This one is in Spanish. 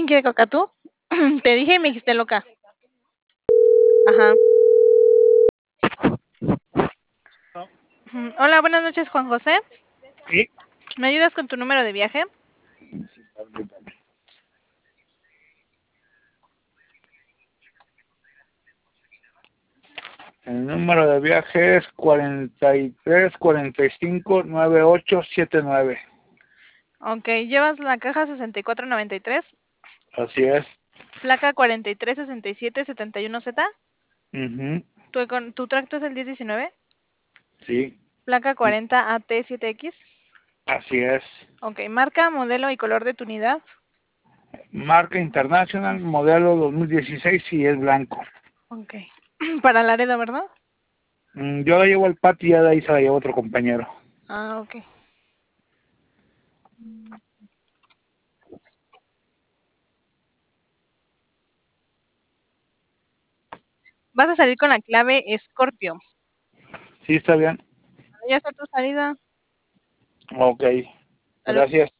¿Quién quiere coca tú? Te dije y me dijiste loca. Ajá. Hola, buenas noches, Juan José. Sí. ¿Me ayudas con tu número de viaje? El número de viaje es 43459879. Ok, llevas la caja 6493, Así es. placa 436771Z. Ujú. ¿Tu tracto es el 1019? Sí, Placa 40AT7X. así es. Ok, marca, modelo y color de tu unidad. Marca International, modelo 2016 y es blanco. Ok. Para Laredo, ¿verdad? Yo la llevo al patio y ya de ahí se la lleva otro compañero. Ah, ok. Vas a salir con la clave Scorpio. Sí, está bien. Ya está tu salida. Ok, Hasta luego. gracias.